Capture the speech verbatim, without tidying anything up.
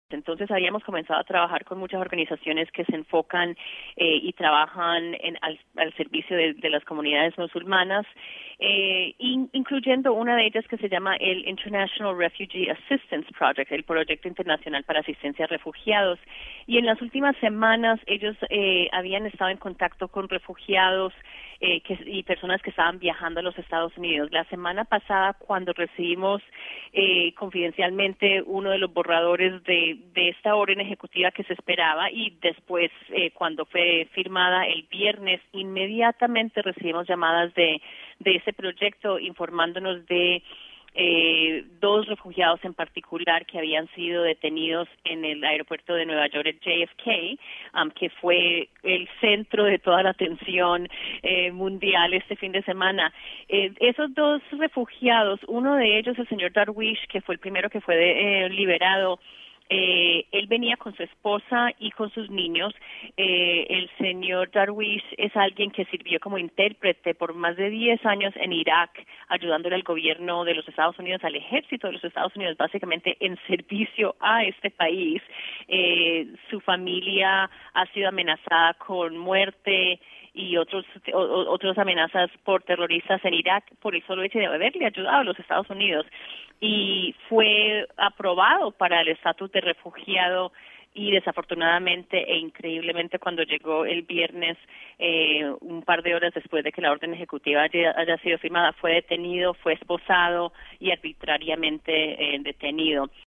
Entonces habíamos comenzado a trabajar con muchas organizaciones que se enfocan eh, y trabajan en, al, al servicio de, de las comunidades musulmanas, eh, in, incluyendo una de ellas que se llama el International Refugee Assistance Project, el Proyecto Internacional para Asistencia a Refugiados. Y en las últimas semanas ellos eh, habían estado en contacto con refugiados eh, que, y personas que estaban viajando a los Estados Unidos. La semana pasada, cuando recibimos eh, confidencialmente uno de los borradores de de esta orden ejecutiva que se esperaba y después eh, cuando fue firmada el viernes inmediatamente recibimos llamadas de de ese proyecto informándonos de eh, dos refugiados en particular que habían sido detenidos en el aeropuerto de Nueva York, el J F K, um, que fue el centro de toda la atención eh, mundial este fin de semana. Eh, esos dos refugiados, uno de ellos, el señor Darwish, que fue el primero que fue de, eh, liberado, Eh, él venía con su esposa y con sus niños. Eh, el señor Darwish es alguien que sirvió como intérprete por más de diez años en Irak, ayudándole al gobierno de los Estados Unidos, al ejército de los Estados Unidos, básicamente en servicio a este país. Eh, su familia ha sido amenazada con muerte y otros o, otras amenazas por terroristas en Irak por el solo hecho de haberle ayudado a los Estados Unidos, y fue aprobado para el estatus de refugiado y desafortunadamente e increíblemente cuando llegó el viernes, eh, un par de horas después de que la orden ejecutiva haya, haya sido firmada, fue detenido, fue esposado y arbitrariamente eh, detenido.